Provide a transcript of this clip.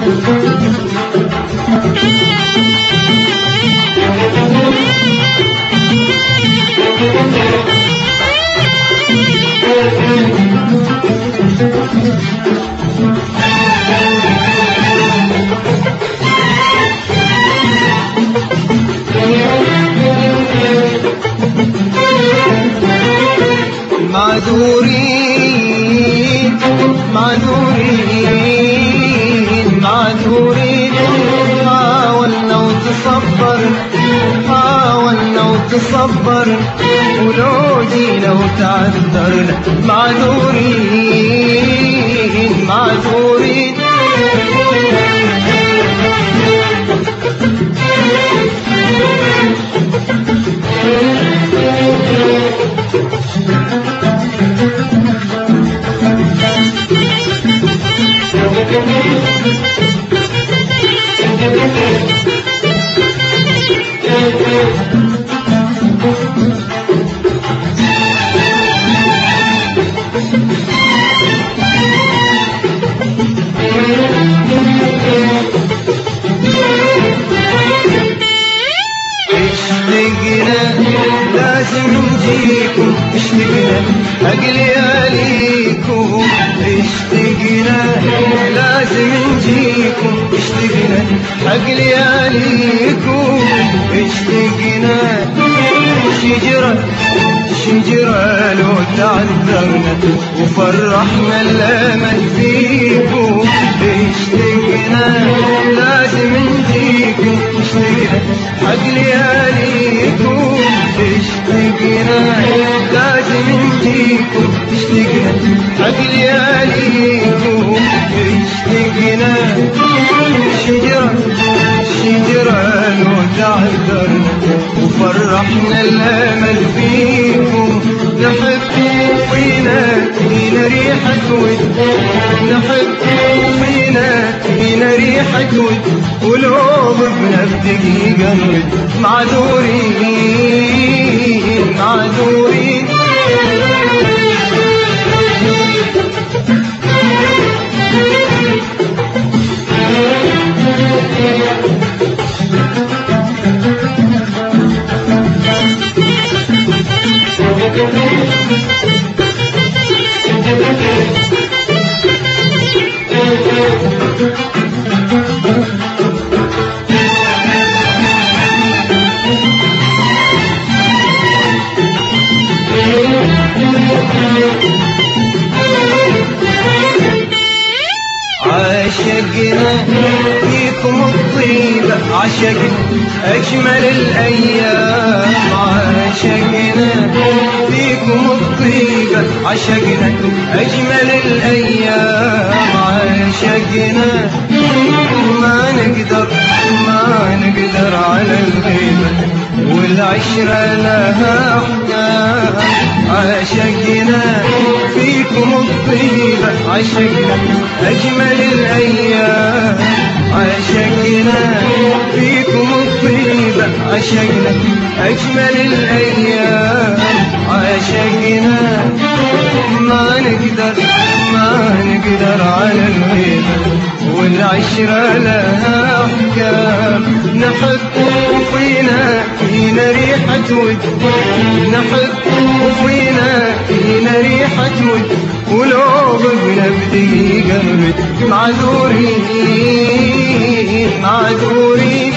معذورين معذورين معذورين، حاولنا وتصبر حاولنا وتصبر، ولو جينا وتعذرنا معذورين معذورين. لازم نجيكم، اشتقنا أقلياليكم، اشتقنا لازم نجيكم، اشتقنا أقلياليكم، اشتقنا شجرة شجرة لو تعذرنا وفرحنا الأمل فيكم، اشتقنا لازم نجيكم، اشتقنا أقلياليكم، اشتقنا لازم نجيكم، اشتقنا أقلياليكم، اشتقنا شجرة شجرة لو تعذرنا وفرحنا الأمل فيكم، نحب فينا ريحة ود، نحب فينا ريحة ود، ولو ضفنا بدقيقة نود معذورين معذورين. عاشقنا فيكم الطيبة، عاشقنا أجمل الأيام، عاشقنا فيكم الطيبة، عاشقنا أجمل الأيام، عاشقنا ما نقدر على الغيبة والعشرة لها أحكام، عاشقنا فيكم الطيبة، عاشقنا أجمل الأيام، عاشقنا فيكم الطيبة، عاشقنا أجمل الأيام، عاشقنا ما نقدر على الغيبة والعشرة لها أحكام، نحب فينا ريحة ود، نحب فينا ريحة ود، ولو ضفنا بدقيقة نود معذورين معذورين.